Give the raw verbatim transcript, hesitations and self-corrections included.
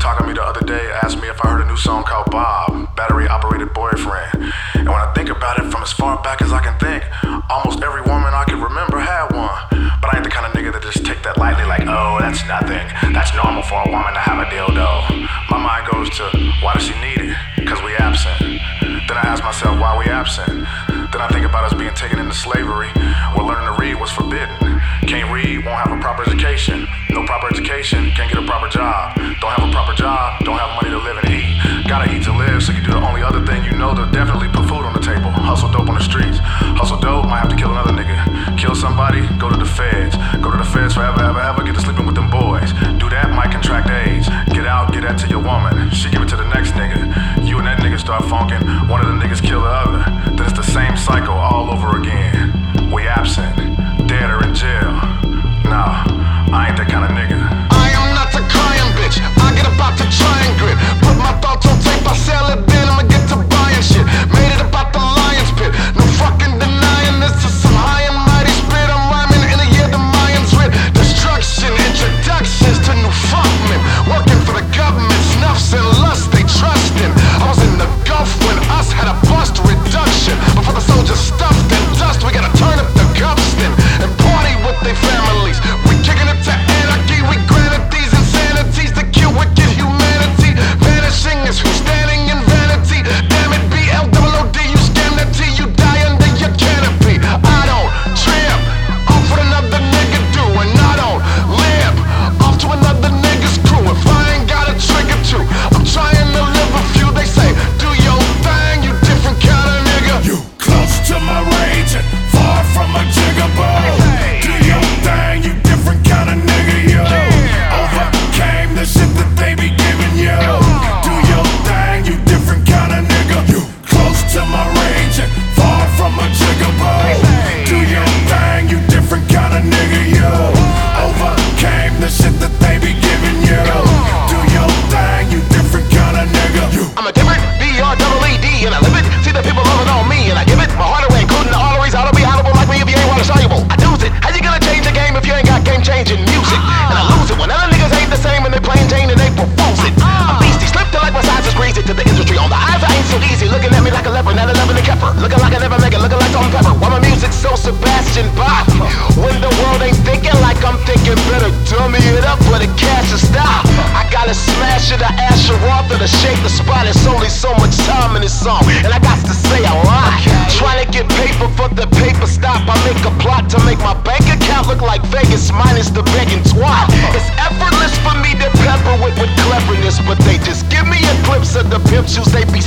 talking to me the other day, asked me if I heard a new song called Bob, Battery Operated Boyfriend. And when I think about it from as far back as I can think, almost every woman I can remember had one. But I ain't the kind of nigga that just take that lightly like, oh, that's nothing. That's normal for a woman to have a dildo. My mind goes to, why does she need it? Cause we absent. Then I ask myself, why we absent? Then I think about us being taken into slavery, where learning to read was forbidden. Can't read, won't have a proper education. No proper education, can't get a proper job. Don't have a proper job, don't have money to live and eat. Gotta eat to live, so you do the only other thing you know to definitely put food on the table. Hustle dope on the streets. Hustle dope, might have to kill another nigga. Kill somebody, go to the feds. Go to the feds forever, ever, ever, get to sleeping with them boys. Do that, might contract AIDS. Get out, get that to your woman. She give it to the next nigga. You and that nigga start funking. One of the niggas kill the other. Then it's the same cycle all over again. We absent, dead or in jail. Nah, I ain't that kind of nigga. I am not a crying bitch. I get about to try and grip. Put my thoughts on tape, I sell it, then I'ma get to buying shit. Made it about the lion's pit. No fucking denying this is some high and mighty spit. I'm rhyming in a year the Mayans writ. Destruction, introductions to new fuckmen. Working for the government, snuffs and lust they trust in. I was in the Gulf when us had a bust reduction. Before the soldiers stuffed in dust, we gotta turn up the Gulfston and party with their families. We kicking it to anarchy, we granted these insanities to kill wicked humanity. Vanishing is who's standing in vanity. Damn it, B L O O D, you scam that T, you die under your canopy. I don't trip off what another nigga do, and I don't live off to another nigga's crew. If I ain't got a trigger to, I'm trying to live a few. They say, do your thing, you different kind of nigga. You close to my range and far from a jigaboo. Do your thing, you different kind of nigga, yo. Overcame the shit that they be giving you. Do your thing, you different kind of nigga. You close to my range and far from a jigaboo. Do your thing, you different kind of nigga, yo. Overcame the shit that they be giving you. Do your thing, you different kind of nigga. You. I'm a different B R E E D and I live it. See the people loving on me and I give it my heart away, including the arteries. How to be honorable like me if you ain't water soluble. I lose it. How you gonna change the game if you ain't got game changing music? And I lose it when other niggas ain't the same and they plain Jane and they propose it. I'm beastie, slipped to like my size is greasy to the industry. On the eyes I ain't so easy, looking at me like a leper, not a loving a kefir. Looking like I never make it, looking like Salt and Pepper. Why my music's so Sebastian Bach? When the world ain't thinking like I'm thinking, better dummy it up for the cash to stop. I gotta smash it, I ash her off to shake the spot. It's only so much time in this song, and I got to say a lot. Trying to get paper for the paper stop. I make a plot to make my bank account look like Vegas minus the begging twat. It's effortless for me to pepper with, with cleverness, but they just give me a glimpse of the pimp shoes they be